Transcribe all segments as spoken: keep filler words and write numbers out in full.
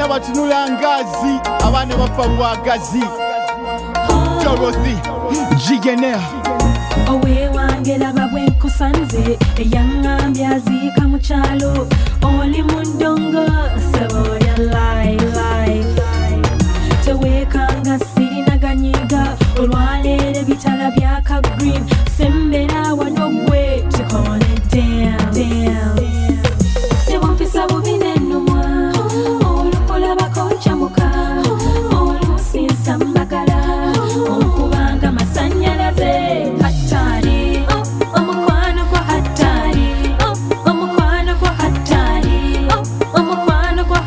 abaana batunula ngazi abaana bafa bwagazi Dorothy Jigenea Owe wange laba bwe nkusanze eyangambye aziika mu kyalo oli mu ndongo saboya lie lie teweekanga sirina ganyiga olwaleero ebitala byaka green sembera wano gwe tukone down down tewampisa bubi n'ennumwa olukola bakoncamuka olusinsa mbagala okubanga masanyalaze hatari omukwano gwa hatari omukwano gwa hatari omukwano gwa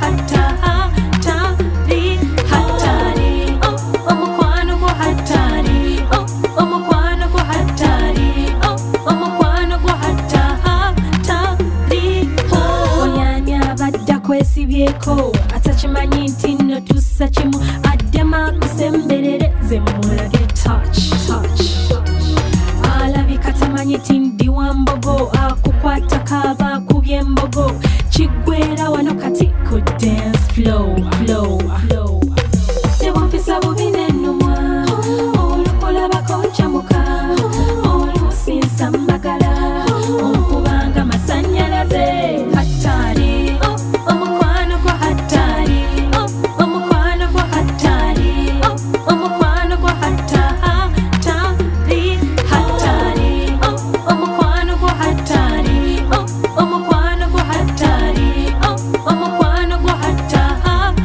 hatari hatari omukwano gwa hatari omukwano gwa hatari omukwano gwa hatari onyanya badda kwesibyeko atakimanyi nti nno tussa kimu addema kusemberereze mulage touch touch alabika tamanyi ti ndi wambogo akukwata kaba akubye embogo kiggwera wano kati ku dance flow flow flow tewampisa bubi n'ennumwa olukola bakoncamuka olusinsa mbagala okubanga masanyalaze hatari omukwano gwa hatari omukwano gwa hatari omukwano gwa hatari hatari omukwano gwa hatari omukwano gwa hatari omukwano gwa hatari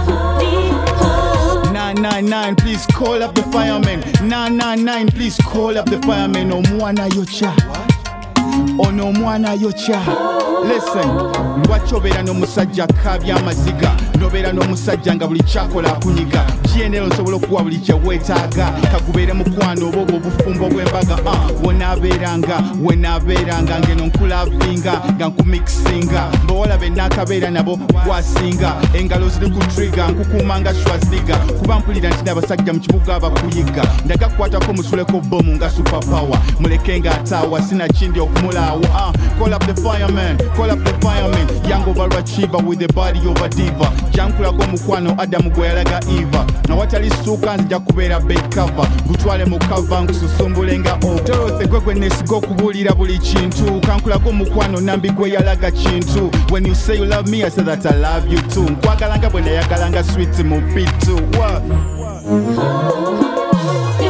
nine nine nine please call up the firemen nine nine nine please call up the firemen omwana yocha ono omwana yocha listen lwaki obeera n'omusajja akabya amaziga nobeera n'omusajja nga buli kyakola akunyiga kiyenera osobola okuwa buli kye weetaaga kagubeere mukwano oba obwo obufumbo bw'embaga uh, wonaabeeranga wenaabeeranga ngeno nkulavinga nga nkumixinga mbawala bennaakabeera nabo gwasinga engalo ziri ku triga nkukuumanga shwaziga kuba mpulira nti n'abasajja mu kibuga abakuyiga ndaga kukwatako musuleko bomu nga superpower muleke nga ataawa sinakindi okumulaawo uh, call up the fireman call up the fireman yango balwachiba with the body of a diva jankulago mukwano adamu gwe yalaga eva na watali suuka nzija kubeera bed cover gutwale mu cover nkususumbule nga Dorothy gwe gwe nesiga okubuulira buli kintu kankulago mukwano nambi gwe yalaga kintu when you say you love me I say that I love you too nkwagalanga bwe nayagalanga sweet mu bitu what